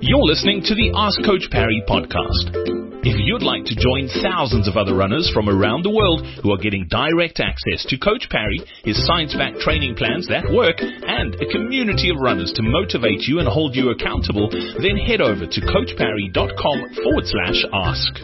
You're listening to the Ask Coach Parry podcast. If you'd like to join thousands of other runners from around the world who are getting direct access to Coach Parry, his science-backed training plans that work, and a community of runners to motivate you and hold you accountable, then head over to coachparry.com/ask.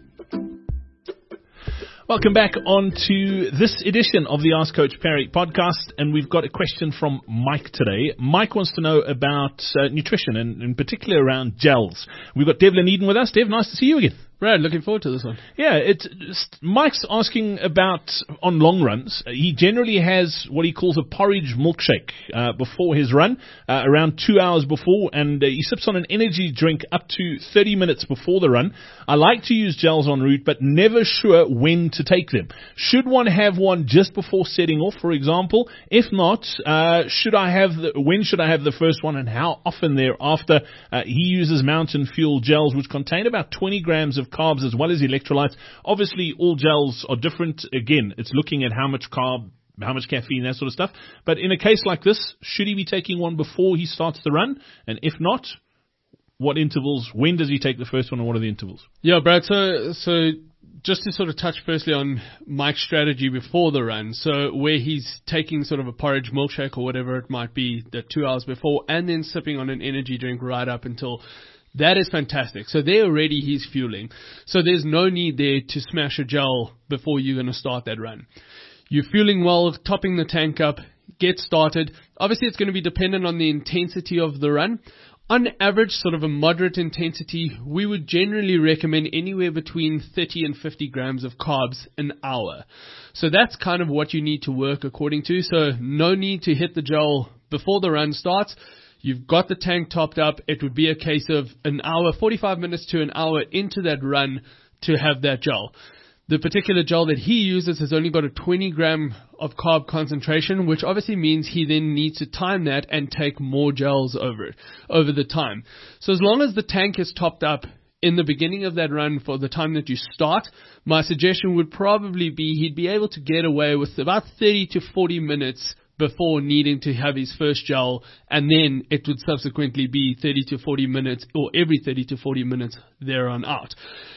Welcome back on to this edition of the Ask Coach Parry podcast, and we've got a question from Mike today. Mike wants to know about nutrition, and in particular around gels. We've got Devlin Eden with us. Dev, nice to see you again. Brad, looking forward to this one. Yeah, Mike's asking about on long runs. He generally has what he calls a porridge milkshake before his run, around 2 hours before, and he sips on an energy drink up to 30 minutes before the run. I like to use gels en route, but never sure when to take them. Should one have one just before setting off, for example? If not, when should I have the first one, and how often thereafter? He uses Mountain Fuel gels, which contain about 20 grams of carbs as well as electrolytes. Obviously, all gels are different. Again, it's looking at how much carb, how much caffeine, that sort of stuff. But in a case like this, should he be taking one before he starts the run? And if not, what intervals? When does he take the first one, and what are the intervals? Yeah, Brad, so just to sort of touch firstly on Mike's strategy before the run, so where he's taking sort of a porridge milkshake or whatever it might be, the 2 hours before, and then sipping on an energy drink right up until. That is fantastic. So there already he's fueling. So there's no need there to smash a gel before you're going to start that run. You're fueling well, topping the tank up, get started. Obviously, it's going to be dependent on the intensity of the run. On average, sort of a moderate intensity, we would generally recommend anywhere between 30 and 50 grams of carbs an hour. So that's kind of what you need to work according to. So no need to hit the gel before the run starts. You've got the tank topped up. It would be a case of an hour, 45 minutes to an hour into that run to have that gel. The particular gel that he uses has only got a 20 gram of carb concentration, which obviously means he then needs to time that and take more gels over the time. So as long as the tank is topped up in the beginning of that run for the time that you start, my suggestion would probably be he'd be able to get away with about 30 to 40 minutes before needing to have his first gel, and then it would subsequently be 30 to 40 minutes, or every 30 to 40 minutes there on out.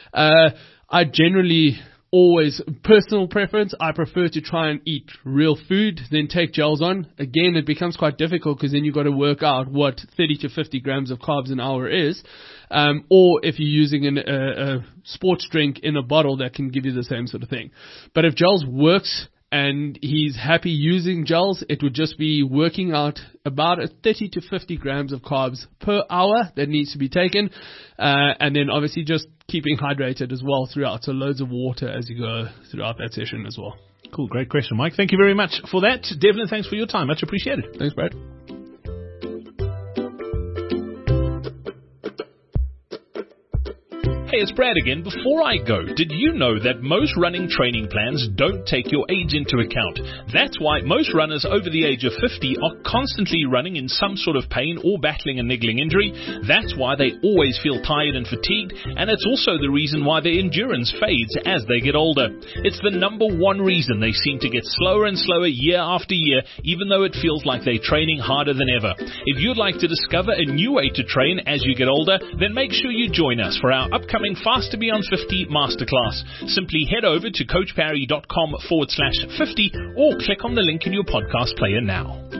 I generally always, personal preference, I prefer to try and eat real food, then take gels on. Again, it becomes quite difficult because then you've got to work out what 30 to 50 grams of carbs an hour is. Or if you're using a sports drink in a bottle, that can give you the same sort of thing. But if gels works, and he's happy using gels, it would just be working out about 30 to 50 grams of carbs per hour that needs to be taken. And then obviously just keeping hydrated as well throughout. So loads of water as you go throughout that session as well. Cool. Great question, Mike. Thank you very much for that. Devlin, thanks for your time. Much appreciated. Thanks, Brad. Hey, it's Brad again. Before I go, did you know that most running training plans don't take your age into account? That's why most runners over the age of 50 are constantly running in some sort of pain or battling a niggling injury. That's why they always feel tired and fatigued, and it's also the reason why their endurance fades as they get older. It's the number one reason they seem to get slower and slower year after year, even though it feels like they're training harder than ever. If you'd like to discover a new way to train as you get older, then make sure you join us for our upcoming Fast to Beyond 50 Masterclass. Simply head over to coachparry.com/50 or click on the link in your podcast player now.